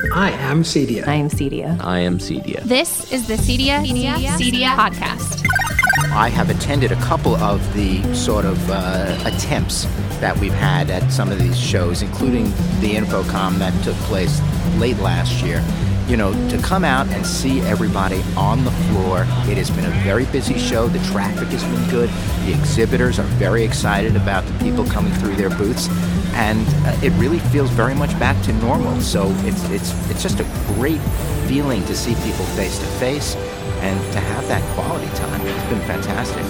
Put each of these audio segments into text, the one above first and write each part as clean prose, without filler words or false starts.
I am Cedia. I am Cedia. I am Cedia. This is the Cedia podcast. I have attended a couple of the sort of attempts that we've had at some of these shows, including the InfoComm that took place late last year. You know, to come out and see everybody on the floor, it has been a very busy show. The traffic has been good. The exhibitors are very excited about the people coming through their booths, and it really feels very much back to normal. So it's just a great feeling to see people face to face and to have that quality time. It's been fantastic.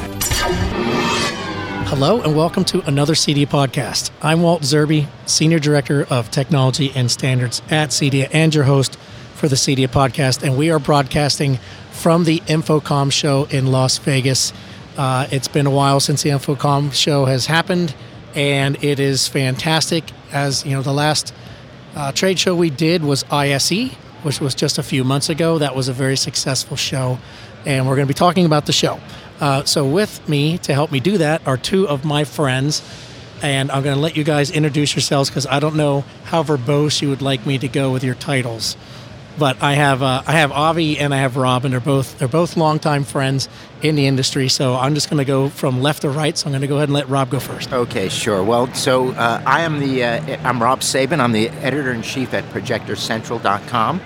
Hello and welcome to another Cedia podcast. I'm Walt Zerbe, Senior Director of Technology and Standards at Cedia and your host for the Cedia podcast. And we are broadcasting from the InfoComm show in Las Vegas. It's been a while since the InfoComm show has happened, and it is fantastic. As you know, the last trade show we did was ISE, which was just a few months ago. That was a very successful show, and we're going to be talking about the show. So with me to help me do that are two of my friends, and I'm going to let you guys introduce yourselves because I don't know how verbose you would like me to go with your titles. But I have Avi and I have Rob, and they're both longtime friends in the industry. So I'm just going to go from left to right. So I'm going to go ahead and let Rob go first. Okay, sure. Well, so I'm Rob Sabin. I'm the editor-in-chief at ProjectorCentral.com,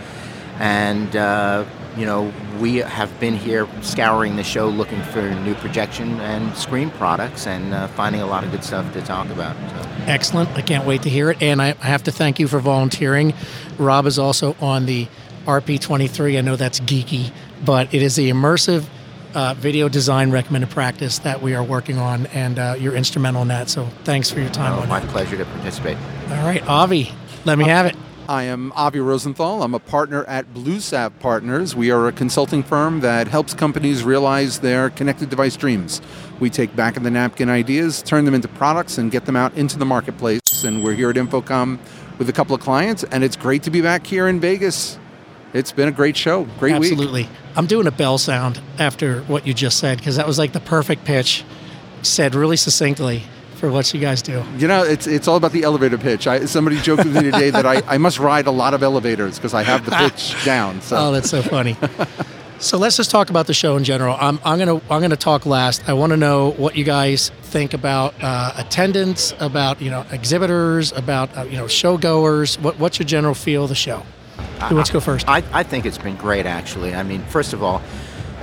and we have been here scouring the show looking for new projection and screen products and finding a lot of good stuff to talk about. So. Excellent. I can't wait to hear it. And I have to thank you for volunteering. Rob is also on the RP23. I know that's geeky, but it is the immersive video design recommended practice that we are working on, and you're instrumental in that. So thanks for your time on my that. Pleasure to participate. All right, Avi, let me have it. I am Avi Rosenthal. I'm a partner at BlueSav Partners. We are a consulting firm that helps companies realize their connected device dreams. We take back-of-the-napkin ideas, turn them into products, and get them out into the marketplace. And we're here at InfoComm with a couple of clients, and it's great to be back here in Vegas. It's been a great show, great week. Absolutely. I'm doing a bell sound after what you just said because that was like the perfect pitch, said really succinctly. For what you guys do. You know, it's all about the elevator pitch. Somebody joked with me today that I must ride a lot of elevators because I have the pitch down. So. Oh, that's so funny. So let's just talk about the show in general. I'm gonna talk last. I want to know what you guys think about attendance, about exhibitors, about show goers. What's your general feel of the show? Who wants to go first? I think it's been great, actually. I mean, first of all,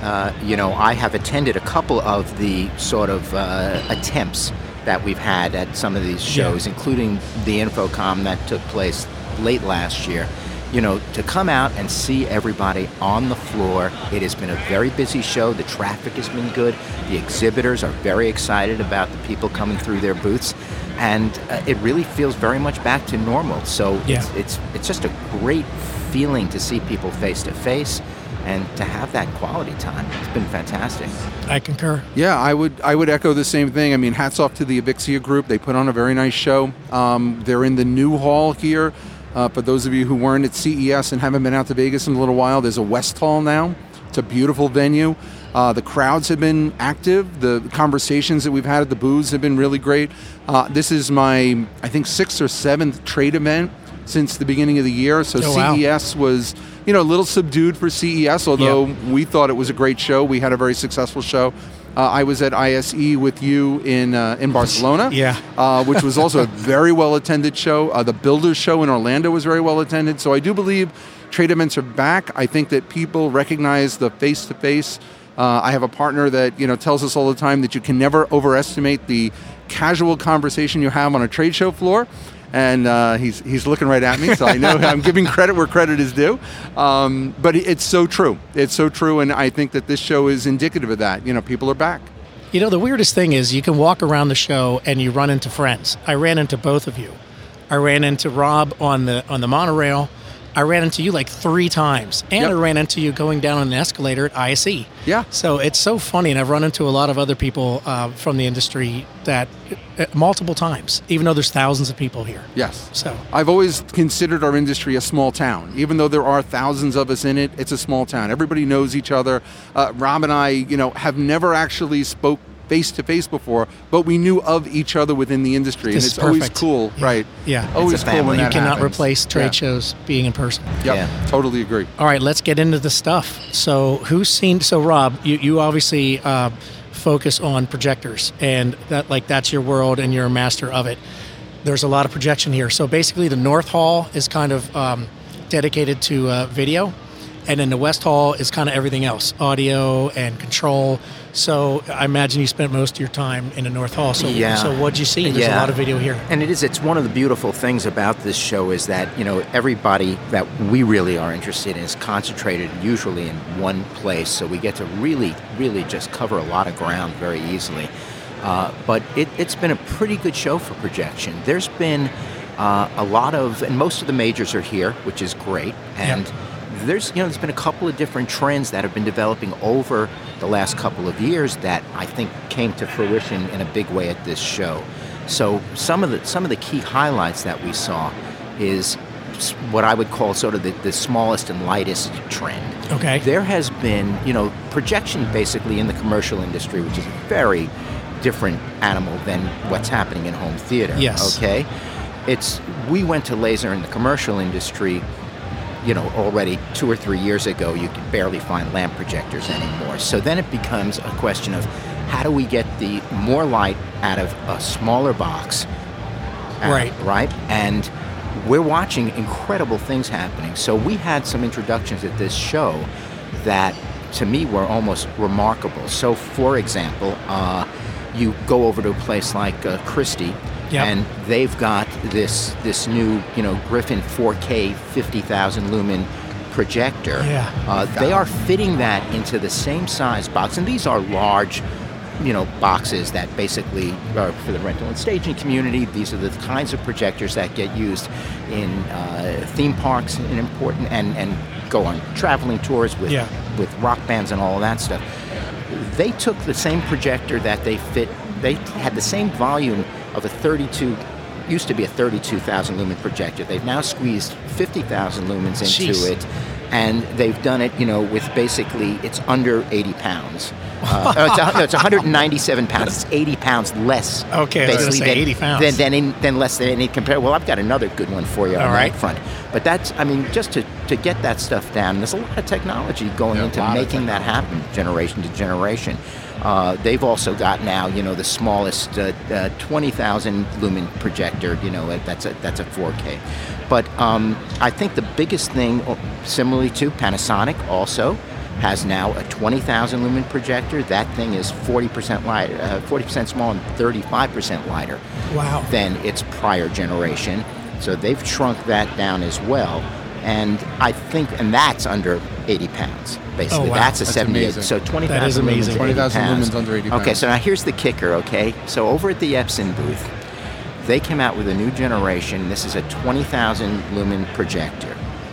I have attended a couple of the sort of attempts that we've had at some of these shows, including the InfoComm that took place late last year. You know, to come out and see everybody on the floor, it has been a very busy show. The traffic has been good. The exhibitors are very excited about the people coming through their booths, and it really feels very much back to normal. So it's just a great feeling to see people face to face and to have that quality time. It's been fantastic. I concur. Yeah, I would echo the same thing. I mean, hats off to the Avixia group. They put on a very nice show. They're in the new hall here. For those of you who weren't at CES and haven't been out to Vegas in a little while, there's a West Hall now. It's a beautiful venue. The crowds have been active. The conversations that we've had at the booths have been really great. This is my, I think, 6th or 7th trade event since the beginning of the year. So CES was a little subdued for CES, although we thought it was a great show. We had a very successful show. I was at ISE with you in Barcelona, which was also a very well-attended show. The Builders Show in Orlando was very well-attended. So I do believe trade events are back. I think that people recognize the face-to-face. I have a partner that tells us all the time that you can never overestimate the casual conversation you have on a trade show floor. And he's looking right at me, so I know I'm giving credit where credit is due. But it's so true. It's so true, and I think that this show is indicative of that. People are back. The weirdest thing is you can walk around the show and you run into friends. I ran into both of you. I ran into Rob on the monorail. I ran into you like 3 times, and I ran into you going down on an escalator at ISE. Yeah. So it's so funny, and I've run into a lot of other people from the industry that multiple times, even though there's thousands of people here. Yes. So I've always considered our industry a small town. Even though there are thousands of us in it, it's a small town. Everybody knows each other. Rob and I, have never actually spoke face to face before, but we knew of each other within the industry, and This it's is always perfect. cool, Yeah. right? Yeah. Always It's a cool when family. that You cannot happens. replace trade Yeah. shows being in person. Yep, Yeah. totally agree. All right, let's get into the stuff. So, so Rob, you obviously focus on projectors, and that's your world, and you're a master of it. There's a lot of projection here. So basically, the North Hall is kind of dedicated to video, and then the West Hall is kind of everything else, audio and control. So I imagine you spent most of your time in the North Hall. So, Yeah. so what'd you see? There's a lot of video here. And it's one of the beautiful things about this show is that, everybody that we really are interested in is concentrated usually in one place. So we get to really, really just cover a lot of ground very easily. But it's been a pretty good show for projection. There's been a lot of, and most of the majors are here, which is great. And there's been a couple of different trends that have been developing over the last couple of years that I think came to fruition in a big way at this show. So some of the key highlights that we saw is what I would call sort of the smallest and lightest trend. Okay. There has been, projection basically in the commercial industry, which is a very different animal than what's happening in home theater. Yes. Okay. We went to laser in the commercial industry, already 2 or 3 years ago. You could barely find lamp projectors anymore. So then it becomes a question of how do we get the more light out of a smaller box? Right. Right. And we're watching incredible things happening. So we had some introductions at this show that, to me, were almost remarkable. So, for example, you go over to a place like Christie, and they've got this new, Griffin 4K 50,000 lumen projector. Yeah. They are fitting that into the same size box, and these are large, boxes that basically are for the rental and staging community. These are the kinds of projectors that get used in theme parks and important, and go on traveling tours with rock bands and all of that stuff. They took the same projector that they had the same volume of used to be a 32,000 lumen projector. They've now squeezed 50,000 lumens into it, and they've done it, with basically, it's under 80 pounds. It's 197 pounds. It's 80 pounds less. Okay, I was going to say 80 pounds. Than less than any compare. Well, I've got another good one for you on that front. But that's, just to get that stuff down, there's a lot of technology going into making that happen generation to generation. They've also got now, the smallest 20,000 lumen projector, that's a 4K. But I think the biggest thing, similarly to Panasonic also, has now a 20,000 lumen projector. That thing is 40% lighter, 40% smaller and 35% lighter than its prior generation. So they've shrunk that down as well. And I think, and that's under 80 pounds, basically. That's a 78. Amazing. So 20,000 lumens, 20,000 lumens under 80 pounds. Okay, so now here's the kicker, okay? So over at the Epson booth, they came out with a new generation. This is a 20,000 lumen projector.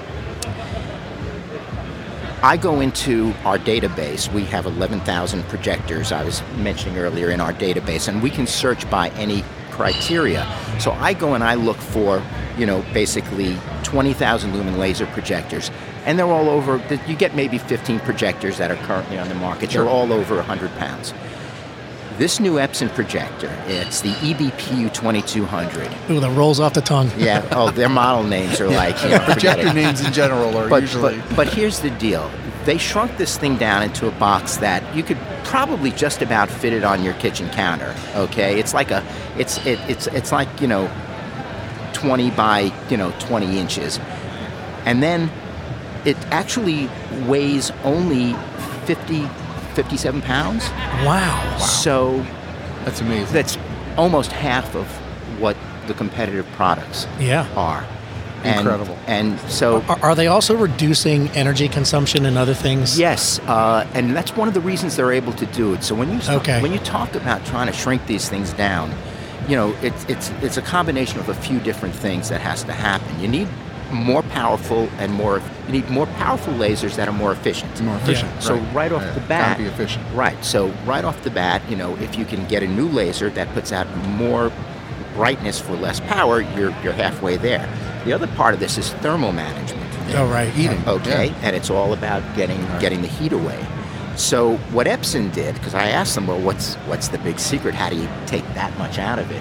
I go into our database. We have 11,000 projectors, I was mentioning earlier, in our database, and we can search by any criteria. So I go and I look for, basically 20,000 lumen laser projectors. And they're all over, you get maybe 15 projectors that are currently on the market. They're all over 100 pounds. This new Epson projector, it's the EBPU 2200. Ooh, that rolls off the tongue. Yeah, their model names are like, projector names in general are usually. But here's the deal. They shrunk this thing down into a box that you could probably just about fit it on your kitchen counter. Okay, it's like it's like 20 by 20 inches, and then it actually weighs only 57 pounds. Wow. So that's amazing. That's almost half of what the competitive products are. Incredible. And so, are they also reducing energy consumption and other things? Yes, and that's one of the reasons they're able to do it. So when you talk about trying to shrink these things down, it's a combination of a few different things that has to happen. You need more powerful lasers that are more efficient. More efficient. Yeah. So right off the bat, gotta be efficient. Right. So right off the bat, if you can get a new laser that puts out more brightness for less power, you're halfway there. The other part of this is thermal management. Oh, right. Heating. Okay, and it's all about getting the heat away. So what Epson did, because I asked them, well, what's the big secret? How do you take that much out of it?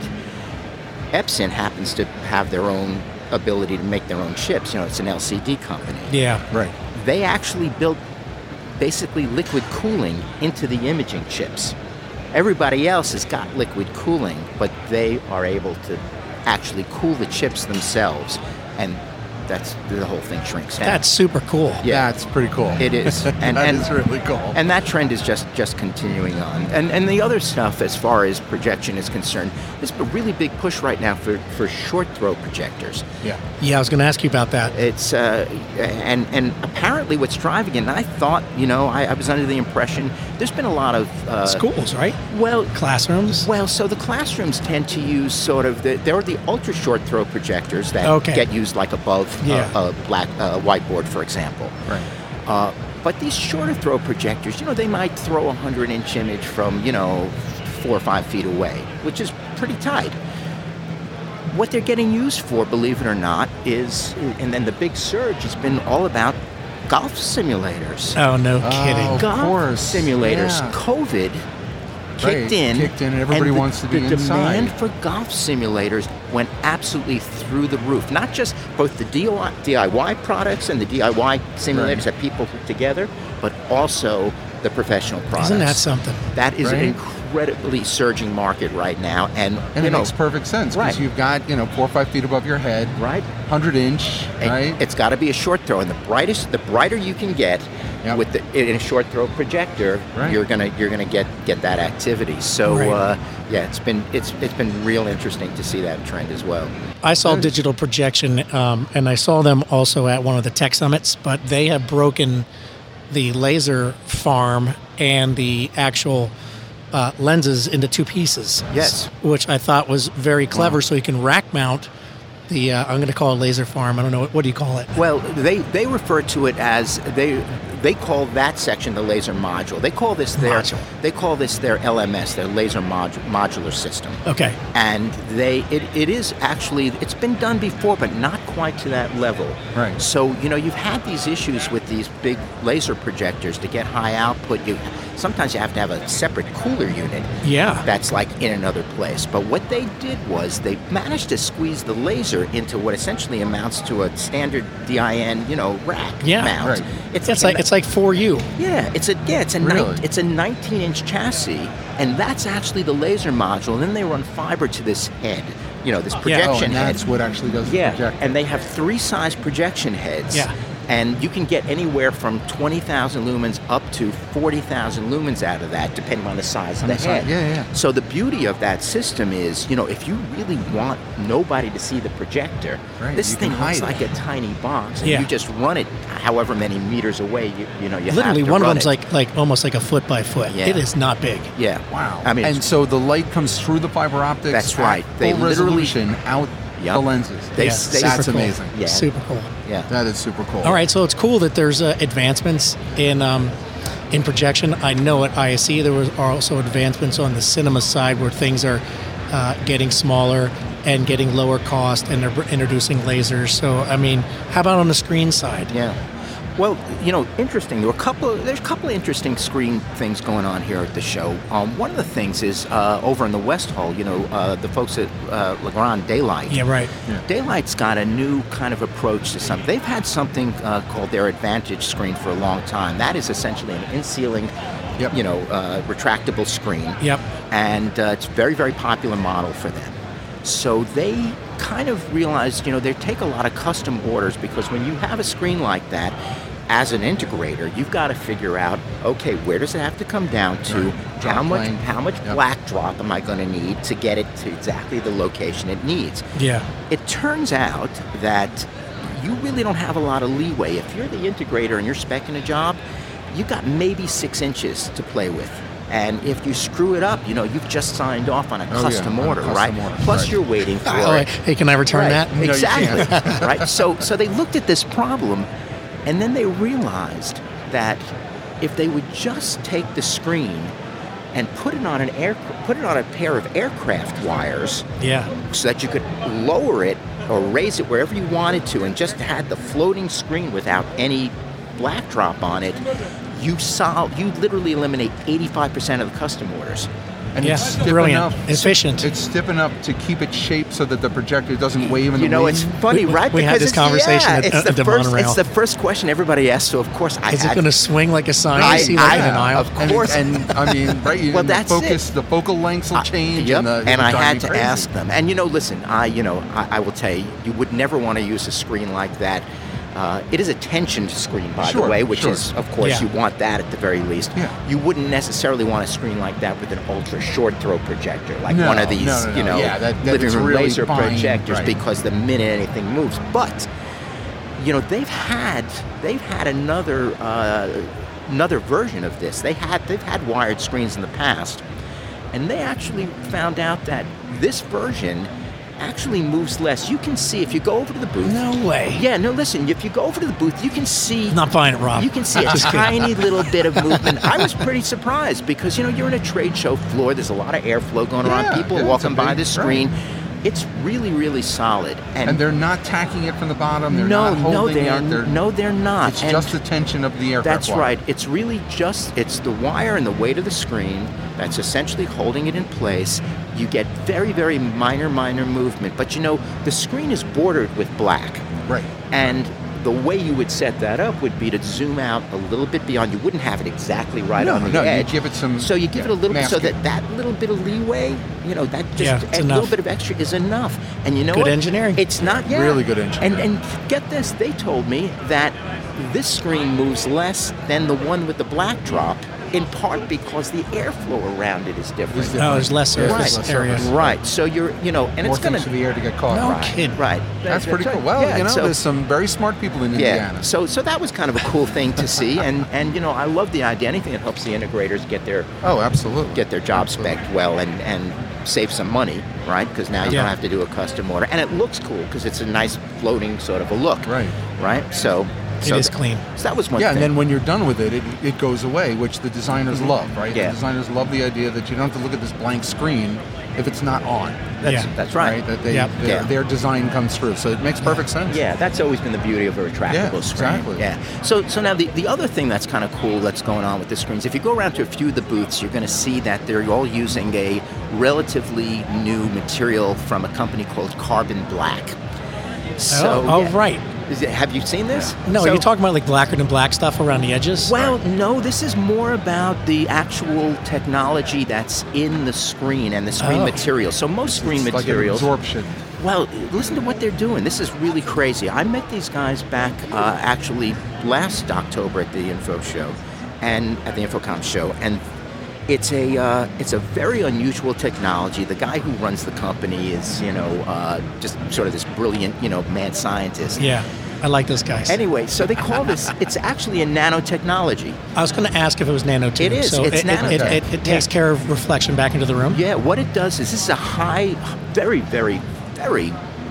Epson happens to have their own ability to make their own chips. It's an LCD company. Yeah. Right. They actually built basically liquid cooling into the imaging chips. Everybody else has got liquid cooling, but they are able to actually cool the chips themselves, and that's the whole thing shrinks down. That's super cool. Yeah, That's pretty cool. it is. And That is really cool. And that trend is just continuing on. And the other stuff, as far as projection is concerned, there's a really big push right now for short throw projectors. Yeah. Yeah, I was going to ask you about that. It's and apparently what's driving it. And I thought, I was under the impression there's been a lot of Schools, right? Well, Classrooms? Well, so the classrooms tend to use sort of there are the ultra short throw projectors that get used like above a black whiteboard, for example. Right. But these shorter throw projectors, they might throw a 100-inch image from 4 or 5 feet away, which is pretty tight. What they're getting used for, believe it or not, is, and then the big surge has been all about golf simulators. Oh, no kidding. Of Golf course, simulators. yeah. COVID Right, kicked in, and everybody wants to be the inside. demand for golf simulators went absolutely through the roof. Not just both the DIY products and the DIY simulators that people put together, but also the professional products. Isn't that something? That is Right. an incredibly surging market right now, and And it makes perfect sense because right. you've got 4 or 5 feet above your head, right. 100-inch, And right? It's got to be a short throw, and the brighter you can get Yep. with in a short throw projector, Right. you're gonna get that activity. So Right. it's been real interesting to see that trend as well. I saw digital projection, and I saw them also at one of the tech summits, but they have broken the laser farm and the actual lenses into 2 pieces. Yes. Which I thought was very clever, so you can rack mount the, I'm going to call it laser farm. I don't know, what do you call it? Well, they refer to it as they call that section the laser module. They call this their LMS, their laser modular system. Okay. And it is actually, it's been done before, but not quite to that level. Right. So, you've had these issues with these big laser projectors to get high output. Sometimes you have to have a separate cooler unit. Yeah. That's like in another place. But what they did was they managed to squeeze the laser into what essentially amounts to a standard DIN, rack mount. Right. It's like for you. Yeah, it's a Really? it's a 19-inch chassis, and that's actually the laser module. And then they run fiber to this head, this projection and head. that's what actually does the projector. And they have 3 size projection heads. Yeah. And you can get anywhere from 20,000 lumens up to 40,000 lumens out of that, depending on the size of the head. Yeah. So the beauty of that system is, if you really want nobody to see the projector, Right, this you thing can hide looks like it. a tiny box, and Yeah. you just run it however many meters away you Literally, have to one of run them's it. like almost like a foot by foot. Yeah. It is not big. Yeah. Wow. I mean, and it's- so the light comes through the fiber optics. That's at right. They Full literally- resolution out Yep. the lenses. They- Yeah, they- That's super cool. amazing. Yeah. Super cool. yeah. That is super cool. All right, so it's cool that there's advancements in projection. I know at ISE there are also advancements on the cinema side where things are getting smaller and getting lower cost, and they're introducing lasers. So, I mean, how about on the screen side? Yeah. Well, interesting. There's a couple of interesting screen things going on here at the show. One of the things is over in the West Hall. The folks at Legrand Daylight. Yeah, right. Daylight's got a new kind of approach to something. They've had something called their Advantage screen for a long time. That is essentially an in-ceiling, retractable screen. Yep. And it's a very, very popular model for them. So they kind of realized, they take a lot of custom orders, because when you have a screen like that, as an integrator, you've got to figure out, okay, where does it have to come down to? Right. How much black drop am I going to need to get it to exactly the location it needs? Yeah. It turns out that you really don't have a lot of leeway. If you're the integrator and you're speccing a job, you've got maybe 6 inches to play with. And if you screw it up, you've just signed off on a custom on a order, custom right? order, Plus right. you're waiting for Oh, it. hey, can I return Right, that? No, you exactly. can't. Right. So they looked at this problem, and then they realized that if they would just take the screen and put it on a pair of aircraft wires, Yeah. so that you could lower it or raise it wherever you wanted to, and just had the floating screen without any black drop on it, you literally eliminate 85% of the custom orders. And Yeah, it's stiff brilliant. enough. Efficient. It's stiff enough to keep it shaped so that the projector doesn't wave in the wind. It's funny, right? We had this conversation at the monorail. It's the first question everybody asks, so of course I Is had it going to swing like a sign I- you see like in an I- aisle? of course. And I mean, right? Well, and that's the focal lengths will change. Yep. And I it'll drive had me to crazy. ask them. And listen, I will tell you, you would never want to use a screen like that. It is a tensioned screen, by the way, which is, of course, you want that at the very least. Yeah. You wouldn't necessarily want a screen like that with an ultra short throw projector, like one of these, No. Yeah, that living is room really laser fine, projectors, right. because the minute anything moves. But they've had another version of this. They've had wired screens in the past, and they actually found out that this version actually moves less. You can see if you go over to the booth. No way. Yeah, no, listen, if you go over to the booth, you can see... Not buying it, Rob. You can see a tiny little bit of movement. I was pretty surprised because, you're in a trade show floor. There's a lot of airflow going around. People are walking by the screen. Right. It's really, really solid. And they're not tacking it from the bottom. They're not holding they it. are. No, they're not. It's just the tension of the aircraft That's wire. right. It's really it's the wire and the weight of the screen that's essentially holding it in place. You get very, very minor movement. But the screen is bordered with black. Right. And the way you would set that up would be to zoom out a little bit beyond. You wouldn't have it exactly right on the edge. You give it some. So you give it a little bit, so masking. that little bit of leeway, that just it's a enough. little bit of extra is enough. And you know Good what? engineering. It's not Really good engineering. And get this, they told me that this screen moves less than the one with the black drop, in part because the airflow around it is different. Oh, there's less surface Right. area. Right. So you're, and More it's going things for the air to get caught. No Right. kidding. Right. That's pretty right. cool. Well, Yeah, so- there's some very smart people in yeah. Indiana. So that was kind of a cool thing to see, and I love the idea. Anything that helps the integrators get their job spec'd well and save some money, right? Because now you don't have to do a custom order, and it looks cool because it's a nice floating sort of a look. Right. So It is clean. So that was one Yeah, thing. and then when you're done with it, it goes away, which the designers love, right? Yeah. The designers love the idea that you don't have to look at this blank screen if it's not on. That's right. That their design comes through. So it makes perfect sense. Yeah, that's always been the beauty of a retractable screen. Exactly. Yeah. So now the other thing that's kind of cool that's going on with the screens, if you go around to a few of the booths, you're going to see that they're all using a relatively new material from a company called Carbon Black. So, right. Have you seen this? No, So- are you talking about like blacker than black stuff around the edges? Well, no, this is more about the actual technology that's in the screen and the screen material. So most screen It's materials... like an absorption. Well, listen to what they're doing. This is really crazy. I met these guys back actually last October at the Info Show, and at the InfoComm show, and it's a very unusual technology. The guy who runs the company is just sort of this brilliant mad scientist. Yeah, I like those guys. Anyway, so they call this. It's actually a nanotechnology. I was going to ask if it was nanotube. It is. So It's it takes care of reflection back into the room. Yeah, what it does is this is a high, very, very, very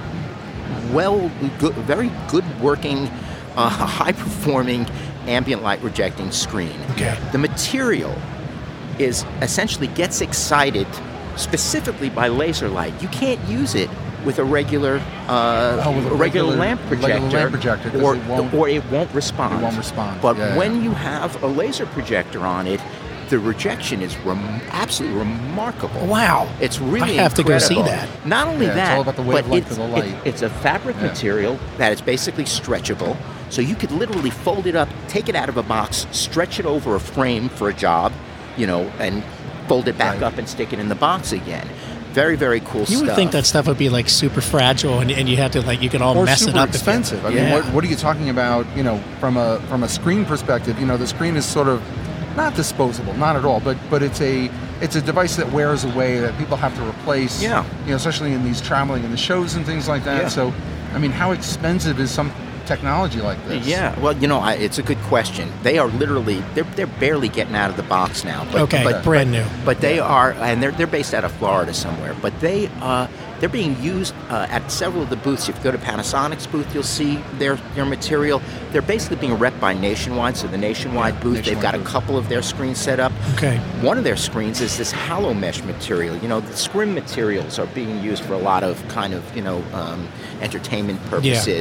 very good working, high performing ambient light rejecting screen. Okay. The material is essentially gets excited specifically by laser light. You can't use it with a regular regular lamp projector, 'cause or it won't respond. It won't respond. But Yeah, when you have a laser projector on it, the rejection is absolutely remarkable. Wow. It's really I have to go see incredible. that. Not only Yeah, it's that, all about the but wavelength of the light. it's a fabric material that is basically stretchable. So you could literally fold it up, take it out of a box, stretch it over a frame for a job, and fold it back up and stick it in the box again. Very, very cool stuff. You would think that stuff would be like super fragile, and you had to you could all Or mess it super up. expensive. I mean, what are you talking about? From a screen perspective, the screen is sort of not disposable, not at all, but it's a device that wears away that people have to replace. Yeah. Especially in these traveling in the shows and things like that. Yeah. So, I mean, how expensive is some technology like this? Yeah, well, it's a good question. They are literally they're barely getting out of the box now. But brand new. But they are, and they're based out of Florida somewhere. But they're being used at several of the booths. If you go to Panasonic's booth, you'll see their material. They're basically being repped by Nationwide. So the Nationwide booth, they've got a couple of their screens set up. Okay. One of their screens is this hollow mesh material. The scrim materials are being used for a lot of kind of entertainment purposes.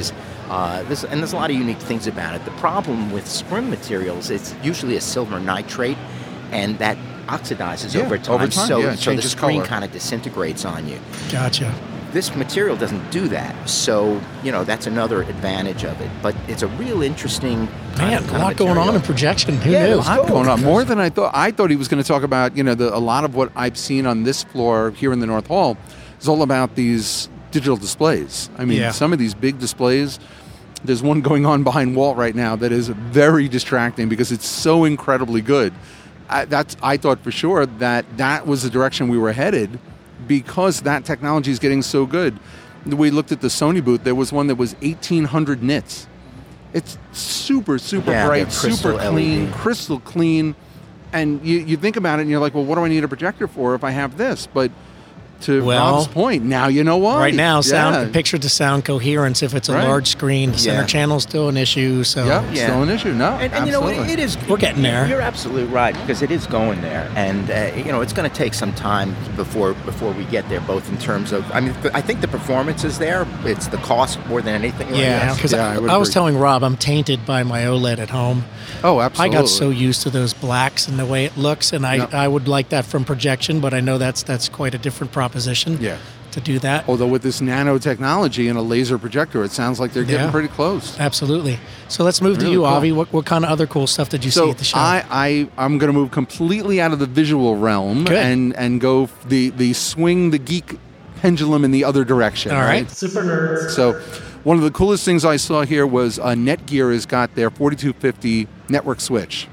There's a lot of unique things about it. The problem with scrim materials, it's usually a silver nitrate, and that oxidizes over time. So the screen kind of disintegrates on you. Gotcha. This material doesn't do that, so that's another advantage of it. But it's a real interesting a lot going on in projection. Who knew? A lot going on. More than I thought. I thought he was going to talk about a lot of what I've seen on this floor here in the North Hall is all about these digital displays. I mean, some of these big displays. There's one going on behind Walt right now that is very distracting because it's so incredibly good. I thought for sure that was the direction we were headed, because that technology is getting so good. We looked at the Sony booth. There was one that was 1,800 nits. It's super, super bright, super clean, LED. Crystal clean. And you think about it and you're like, well, what do I need a projector for if I have this? But to Rob's point, now you know why. Right now, picture to sound coherence. If it's a large screen, the center channel is still an issue. So still an issue. No, and it is. We're getting there. You're absolutely right, because it is going there, and it's going to take some time before we get there. Both in terms of, I think the performance is there. It's the cost more than anything. Yeah, because I was telling Rob, I'm tainted by my OLED at home. Oh, absolutely. I got so used to those blacks and the way it looks, and I would like that from projection, but I know that's quite a different proposition to do that. Although with this nanotechnology and a laser projector, it sounds like they're getting pretty close. Absolutely. So let's move to you, cool. Avi. What kind of other cool stuff did you see at the show? I'm going to move completely out of the visual realm and go the swing the geek pendulum in the other direction. All right. Super nerds. So one of the coolest things I saw here was Netgear has got their 4250 network switch.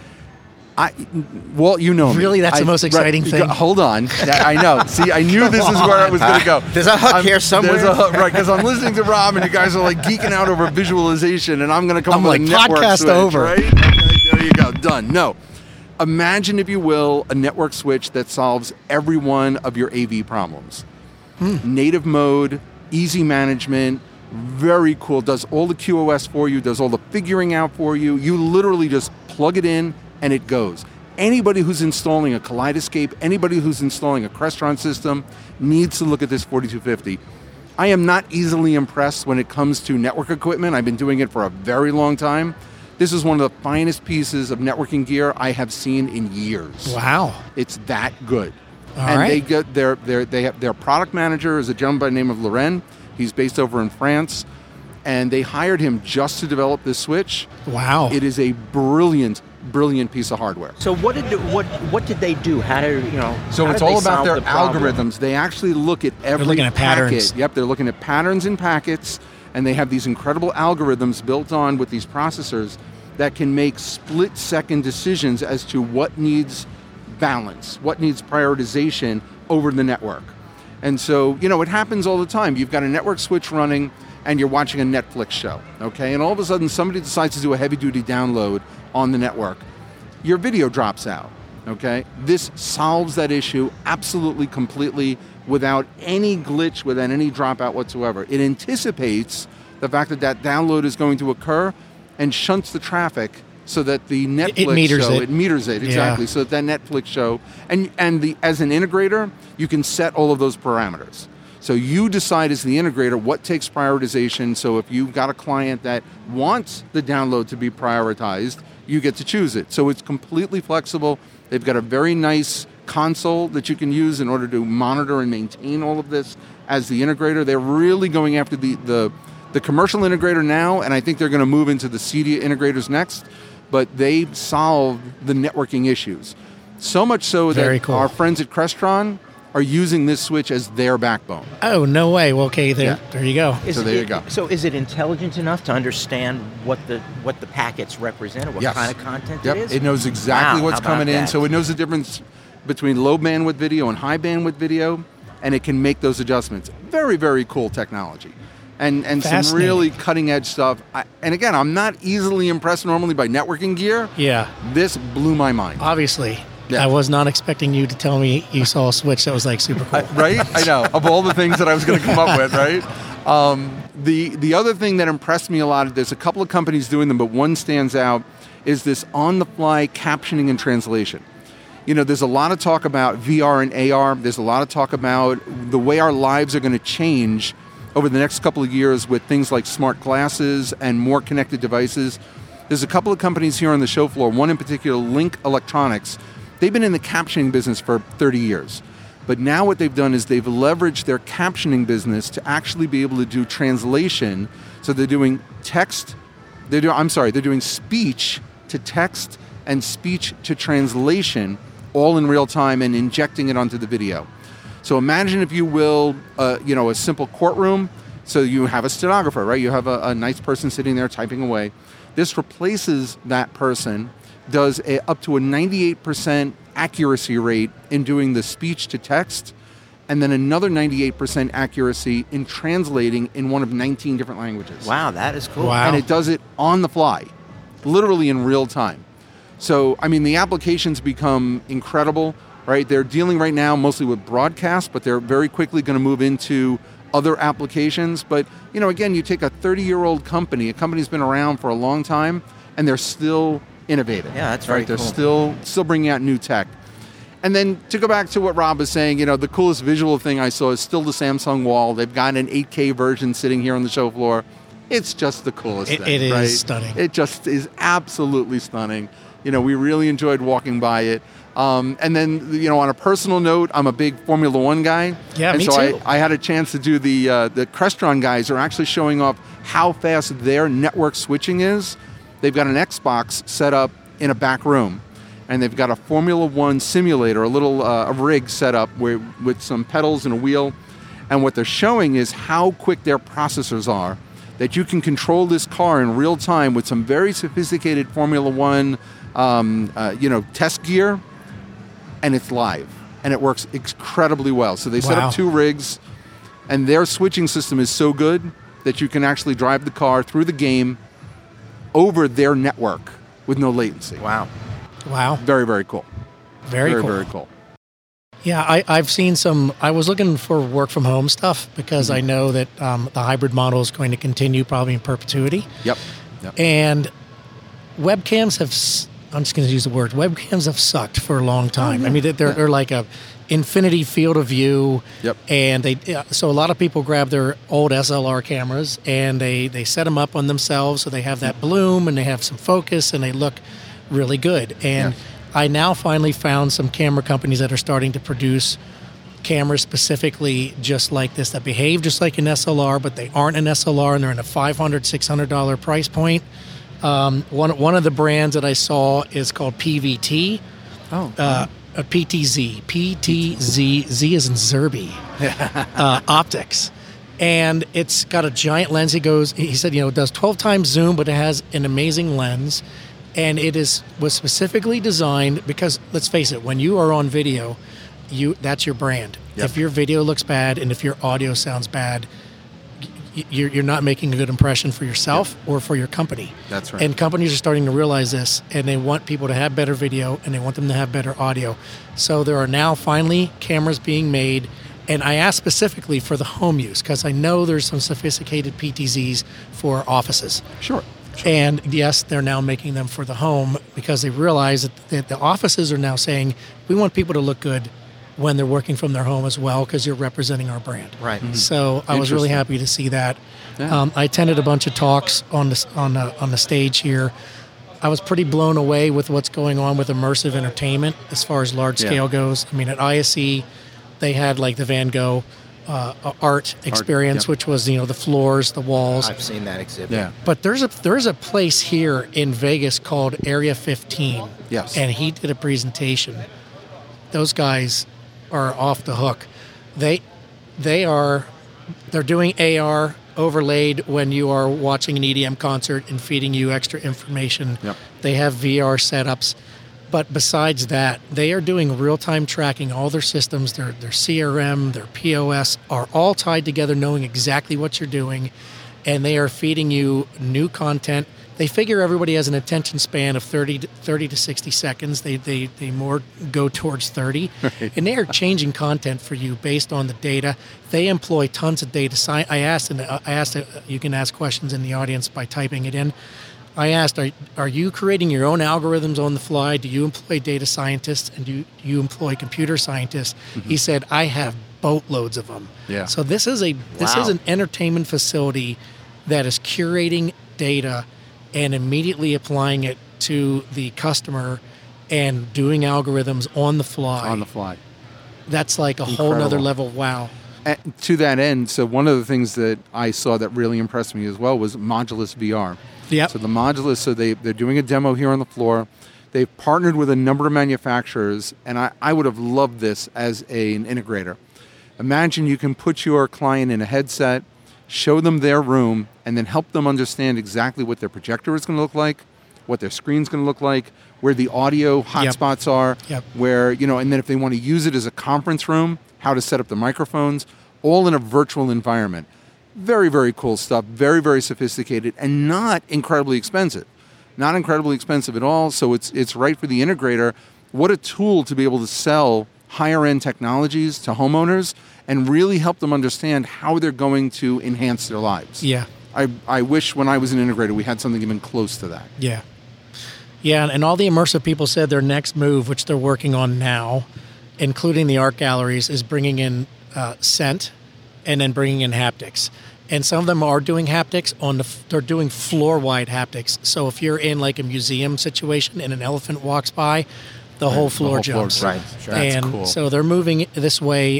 Walt, you know me. Really, that's the most exciting thing. Hold on. I know. See, I knew this is where I was going to go. There's a hook here somewhere. There's a hook, right, because I'm listening to Rob, and you guys are like geeking out over visualization, and I'm going to come up with a network podcast switch, over. Right? Okay, there you go. Done. No. Imagine, if you will, a network switch that solves every one of your AV problems. Native mode, easy management, very cool. Does all the QoS for you, does all the figuring out for you. You literally just plug it in, and it goes. Anybody who's installing a Kaleidoscape, anybody who's installing a Crestron system needs to look at this 4250. I am not easily impressed when it comes to network equipment. I've been doing it for a very long time. This is one of the finest pieces of networking gear I have seen in years. Wow. It's that good. All right. They get they have their product manager is a gentleman by the name of Loren. He's based over in France. And they hired him just to develop this switch. Wow. It is a brilliant piece of hardware. So what did they do? How do So it's all about their algorithms. They actually look at every They're looking at patterns. Yep, they're looking at patterns in packets, and they have these incredible algorithms built on with these processors that can make split-second decisions as to what needs balance, what needs prioritization over the network. And so, it happens all the time. You've got a network switch running, and you're watching a Netflix show, okay? And all of a sudden, somebody decides to do a heavy-duty download on the network. Your video drops out, okay? This solves that issue absolutely, completely, without any glitch, without any dropout whatsoever. It anticipates the fact that download is going to occur and shunts the traffic so that the Netflix show... It meters it, exactly. Yeah. So that Netflix show... And as an integrator, you can set all of those parameters. So you decide as the integrator what takes prioritization. So if you've got a client that wants the download to be prioritized, you get to choose it. So it's completely flexible. They've got a very nice console that you can use in order to monitor and maintain all of this as the integrator. They're really going after the commercial integrator now, and I think they're going to move into the CEDIA integrators next, but they solve the networking issues. So much so that our friends at Crestron are using this switch as their backbone. Oh, no way. Well, okay, there you go. There you go. So is it intelligent enough to understand what the packets represent, or what kind of content it is? It knows exactly what's coming in. So it knows the difference between low bandwidth video and high bandwidth video, and it can make those adjustments. Very, very cool technology. And some really cutting edge stuff. And again, I'm not easily impressed normally by networking gear. Yeah. This blew my mind. Obviously. Yeah. I was not expecting you to tell me you saw a switch that was like super cool. Right? I know. Of all the things that I was going to come up with, right? The other thing that impressed me a lot, there's a couple of companies doing them, but one stands out, is this on-the-fly captioning and translation. There's a lot of talk about VR and AR. There's a lot of talk about the way our lives are going to change over the next couple of years with things like smart glasses and more connected devices. There's a couple of companies here on the show floor, one in particular, Link Electronics. They've been in the captioning business for 30 years. But now what they've done is they've leveraged their captioning business to actually be able to do translation. So they're doing they're doing speech to text and speech to translation all in real time and injecting it onto the video. So imagine, if you will, a simple courtroom. So you have a stenographer, right? You have a nice person sitting there typing away. This replaces that person, does up to a 98% accuracy rate in doing the speech to text, and then another 98% accuracy in translating in one of 19 different languages. Wow, that is cool. Wow. And it does it on the fly, literally in real time. So, I mean, the applications become incredible, right? They're dealing right now mostly with broadcast, but they're very quickly going to move into other applications. But, again, you take a 30-year-old company, a company's been around for a long time, and they're still innovative. Yeah, that's very right. They're cool. still bringing out new tech. And then to go back to what Rob was saying, the coolest visual thing I saw is still the Samsung wall. They've got an 8K version sitting here on the show floor. It's just the coolest thing. It is right? stunning. It just is absolutely stunning. We really enjoyed walking by it. And then, on a personal note, I'm a big Formula One guy. Yeah, and me so too. I had a chance to do the Crestron guys are actually showing off how fast their network switching is. They've got an Xbox set up in a back room, and they've got a Formula One simulator, a little a rig set up with some pedals and a wheel. And what they're showing is how quick their processors are, that you can control this car in real time with some very sophisticated Formula One test gear, and it's live, and it works incredibly well. So they set Wow. up 2 rigs, and their switching system is so good that you can actually drive the car through the game over their network with no latency. Wow. Wow. Very, very cool. Very cool. Very cool. Yeah, I've seen some. I was looking for work from home stuff because I know that the hybrid model is going to continue probably in perpetuity. Yep. And webcams I'm just going to use the word, webcams have sucked for a long time. yeah. I mean, they're like a infinity field of view. Yep. And so a lot of people grab their old SLR cameras and they set them up on themselves so they have that bloom and they have some focus and they look really good. And Yeah. I now finally found some camera companies that are starting to produce cameras specifically just like this that behave just like an SLR, but they aren't an SLR and they're in a $500, $600 price point. One of the brands that I saw is called PVT. PTZ. PTZ. Z is in Zerby. Optics. And it's got a giant lens. He said, it does 12 times zoom, but it has an amazing lens. And it was specifically designed because, let's face it, when you are on video, that's your brand. Yep. If your video looks bad and if your audio sounds bad, you're not making a good impression for yourself or for your company. That's right. And companies are starting to realize this, and they want people to have better video, and they want them to have better audio. So there are now finally cameras being made, and I asked specifically for the home use because I know there's some sophisticated PTZs for offices. Sure. And yes, they're now making them for the home because they realize that the offices are now saying, we want people to look good when they're working from their home as well because you're representing our brand. Right. Mm-hmm. So I was really happy to see that. Yeah. I attended a bunch of talks on the stage here. I was pretty blown away with what's going on with immersive entertainment as far as large scale goes. I mean, at ISE, they had like the Van Gogh art experience, yep. which was the floors, the walls. I've seen that exhibit. Yeah. But there's a place here in Vegas called Area 15. Yes. And he did a presentation. Those guys are off the hook. They're doing AR overlaid when you are watching an EDM concert and feeding you extra information. Yep. They have VR setups. But besides that, they are doing real-time tracking. All their systems, their CRM, their POS are all tied together, knowing exactly what you're doing, and they are feeding you new content. They figure everybody has an attention span of 30 to 60 seconds. They more go towards 30, right. And they are changing content for you based on the data. They employ tons of data science. I asked, you can ask questions in the audience by typing it in. I asked, are you creating your own algorithms on the fly? Do you employ data scientists and do you employ computer scientists? He said, I have boatloads of them. Yeah. So this is an entertainment facility that is curating data and immediately applying it to the customer and doing algorithms on the fly. On the fly. That's like a whole nother level. Wow. And to that end, so one of the things that I saw that really impressed me as well was Modulus VR. Yep. So the Modulus, so they're doing a demo here on the floor. They've partnered with a number of manufacturers, and I would have loved this as an integrator. Imagine you can put your client in a headset, show them their room, and then help them understand exactly what their projector is going to look like, what their screen's going to look like, where the audio hotspots are, where, and then if they want to use it as a conference room, how to set up the microphones, all in a virtual environment. Very, very cool stuff, very, very sophisticated, and not incredibly expensive. Not incredibly expensive at all, so it's right for the integrator. What a tool to be able to sell higher-end technologies to homeowners and really help them understand how they're going to enhance their lives. Yeah. I wish when I was an integrator we had something even close to that. Yeah. Yeah, and all the immersive people said their next move, which they're working on now, including the art galleries, is bringing in scent and then bringing in haptics. And some of them are doing haptics they're doing floor-wide haptics. So if you're in like a museum situation and an elephant walks by, the whole floor jumps. Right. Sure. And That's cool. so they're moving this way.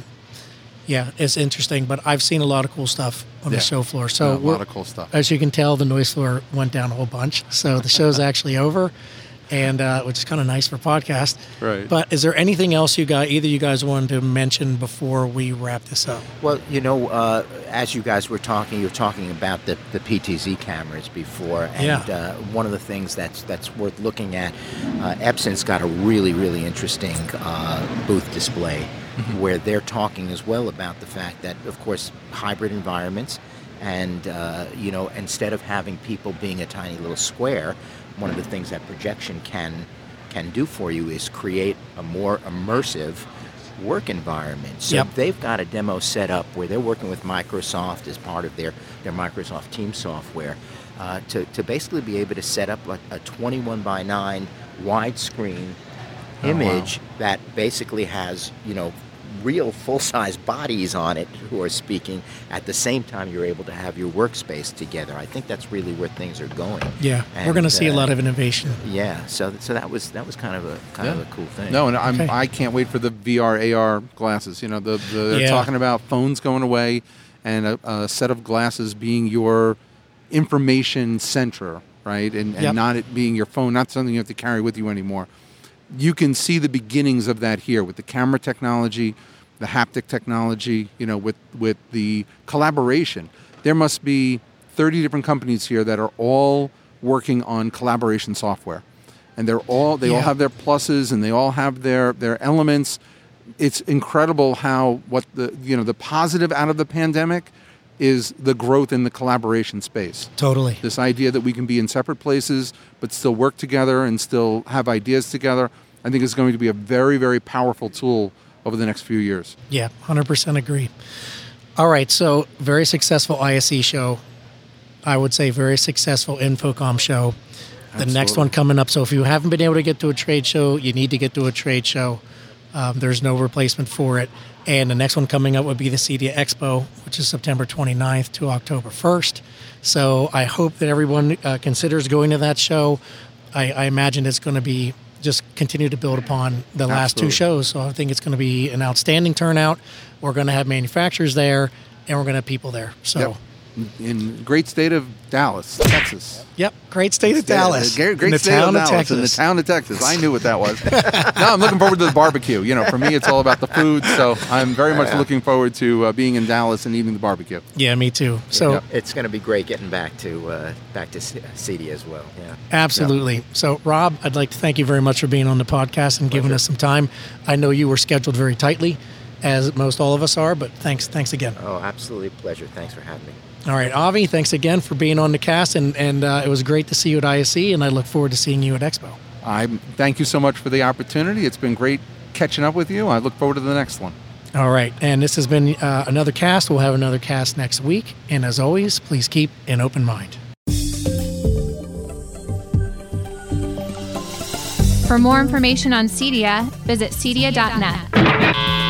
It's interesting, but I've seen a lot of cool stuff on the show floor. So a lot of cool stuff. As you can tell, the noise floor went down a whole bunch. So the show's actually over, and which is kind of nice for podcast. Right. But is there anything else either you guys wanted to mention before we wrap this up? Well, as you guys were talking, you were talking about the PTZ cameras before, and one of the things that's worth looking at, Epson's got a really, really interesting booth display where they're talking as well about the fact that, of course, hybrid environments, and instead of having people being a tiny little square, one of the things that projection can do for you is create a more immersive work environment. So they've got a demo set up where they're working with Microsoft as part of their Microsoft Teams software to basically be able to set up like a 21:9 widescreen image that basically has, real full-size bodies on it who are speaking. At the same time, you're able to have your workspace together. I think that's really where things are going. Yeah, and we're going to see a lot of innovation. Yeah, so that was kind of a cool thing. No, and I can't wait for the VR AR glasses. They're talking about phones going away and a set of glasses being your information center, right? And not it being your phone, not something you have to carry with you anymore. You can see the beginnings of that here with the camera technology, the haptic technology, with the collaboration. There must be 30 different companies here that are all working on collaboration software. And they all have their pluses and they all have their elements. It's incredible how the positive out of the pandemic is the growth in the collaboration space. Totally. This idea that we can be in separate places but still work together and still have ideas together, I think is going to be a very, very powerful tool over the next few years. Yeah, 100% agree. All right, so very successful ISE show. I would say very successful Infocom show. The next one coming up. So if you haven't been able to get to a trade show, you need to get to a trade show. There's no replacement for it. And the next one coming up would be the CEDIA Expo, which is September 29th to October 1st. So I hope that everyone considers going to that show. I imagine it's going to be just continue to build upon the last two shows. So I think it's going to be an outstanding turnout. We're going to have manufacturers there, and we're going to have people there. So. In great state of Dallas, Texas. Yep, great state of Dallas. Great state of Dallas, in the town of Texas. I knew what that was. Now I'm looking forward to the barbecue. For me, it's all about the food, so I'm very much looking forward to being in Dallas and eating the barbecue. Yeah, me too. So it's going to be great getting back to CEDIA as well. Yeah, absolutely. Yeah. So Rob, I'd like to thank you very much for being on the podcast and giving us some time. I know you were scheduled very tightly, as most all of us are, but thanks again. Oh, absolutely pleasure. Thanks for having me. All right, Avi, thanks again for being on the cast, and it was great to see you at ISE, and I look forward to seeing you at Expo. Thank you so much for the opportunity. It's been great catching up with you. I look forward to the next one. All right, and this has been another cast. We'll have another cast next week, and as always, please keep an open mind. For more information on CEDIA, visit cedia.net.